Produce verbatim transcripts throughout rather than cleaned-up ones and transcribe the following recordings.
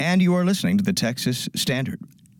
and you are listening to the Texas Standard.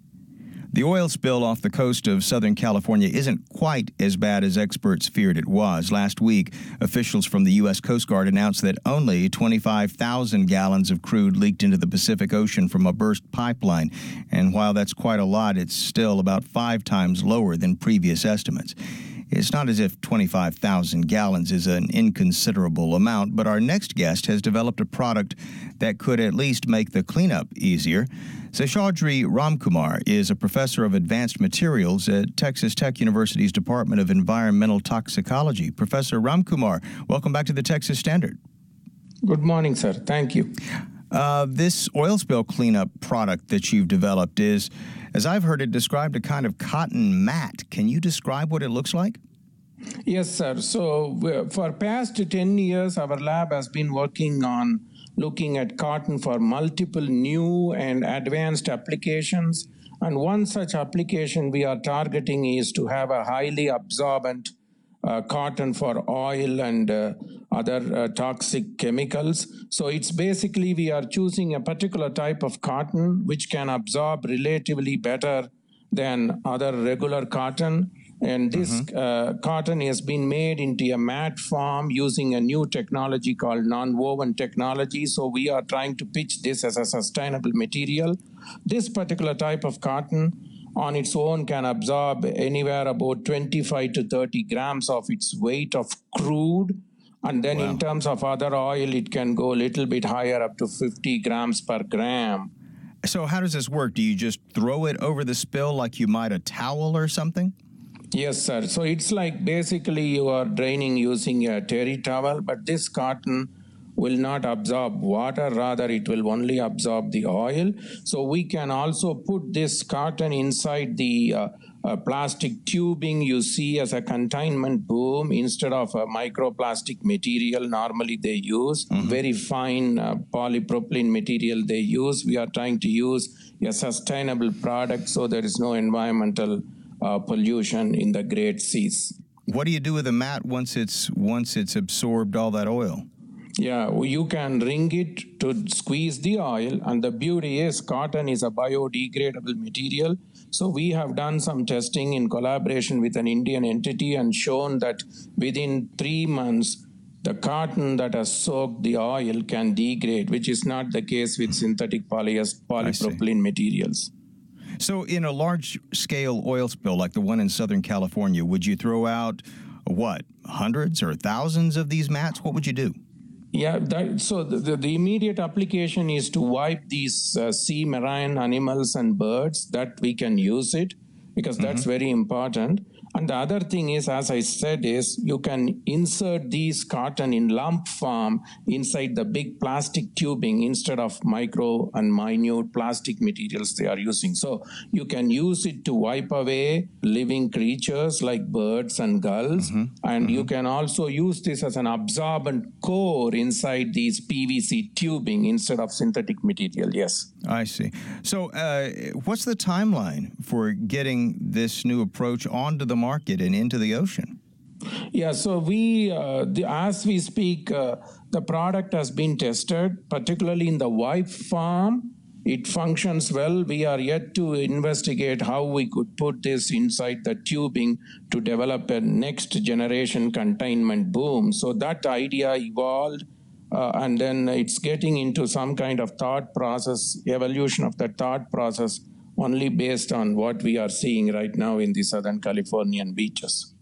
The oil spill off the coast of Southern California isn't quite as bad as experts feared it was. Last week, officials from the U S Coast Guard announced that only twenty-five thousand gallons of crude leaked into the Pacific Ocean from a burst pipeline. And while that's quite a lot, it's still about five times lower than previous estimates. It's not as if twenty-five thousand gallons is an inconsiderable amount, but our next guest has developed a product that could at least make the cleanup easier. Seshadri Ramkumar is a professor of advanced materials at Texas Tech University's Department of Environmental Toxicology. Professor Ramkumar, welcome back to the Texas Standard. Good morning, sir. Thank you. Uh, this oil spill cleanup product that you've developed is, as I've heard it described, a kind of cotton mat. Can you describe what it looks like? Yes, sir. So for past ten years, our lab has been working on looking at cotton for multiple new and advanced applications. And one such application we are targeting is to have a highly absorbent uh, cotton for oil and uh, other uh, toxic chemicals. So it's basically we are choosing a particular type of cotton which can absorb relatively better than other regular cotton. And this mm-hmm. uh, cotton has been made into a mat form using a new technology called non-woven technology. So we are trying to pitch this as a sustainable material. This particular type of cotton on its own can absorb anywhere about twenty-five to thirty grams of its weight of crude. And then wow. in terms of other oil, it can go a little bit higher, up to fifty grams per gram. So how does this work? Do you just throw it over the spill like you might a towel or something? Yes, sir. So it's like basically you are draining using a terry towel, but this cotton will not absorb water. Rather, it will only absorb the oil. So we can also put this cotton inside the uh, uh, plastic tubing you see as a containment boom instead of a microplastic material normally they use. Mm-hmm. Very fine uh, polypropylene material they use. We are trying to use a sustainable product so there is no environmental Uh, pollution in the Great Seas. What do you do with the mat once it's once it's absorbed all that oil? Yeah, you can wring it to squeeze the oil, and the beauty is cotton is a biodegradable material. So we have done some testing in collaboration with an Indian entity and shown that within three months, the cotton that has soaked the oil can degrade, which is not the case with synthetic polyester polypropylene materials. So in a large-scale oil spill like the one in Southern California, would you throw out, what, hundreds or thousands of these mats? What would you do? Yeah, that, so the, the, the immediate application is to wipe these uh, sea marine animals and birds, that we can use it, because mm-hmm. that's very important. And the other thing is, as I said, is you can insert these cotton in lump form inside the big plastic tubing instead of micro and minute plastic materials they are using. So you can use it to wipe away living creatures like birds and gulls. Mm-hmm. And mm-hmm. you can also use this as an absorbent core inside these P V C tubing instead of synthetic material. Yes. I see. So uh, what's the timeline for getting this new approach onto the market and into the ocean? Yeah, so we, uh, the, as we speak, uh, the product has been tested, particularly in the wipe form. It functions well. We are yet to investigate how we could put this inside the tubing to develop a next generation containment boom. So that idea evolved. Uh, and then it's getting into some kind of thought process, evolution of the thought process, only based on what we are seeing right now in the Southern Californian beaches.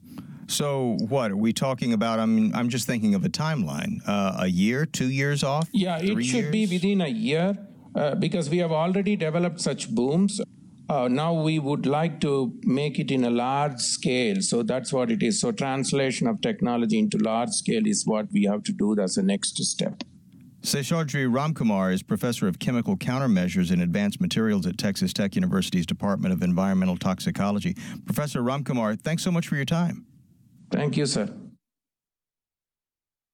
So what are we talking about? I mean, I'm just thinking of a timeline. Uh, a year, two years off? Yeah, it should years? be within a year uh, because we have already developed such booms. Uh, now we would like to make it in a large scale. So that's what it is. So translation of technology into large scale is what we have to do as a next step. Seshadri Ramkumar is professor of chemical countermeasures and advanced materials at Texas Tech University's Department of Environmental Toxicology. Professor Ramkumar, thanks so much for your time. Thank you, sir.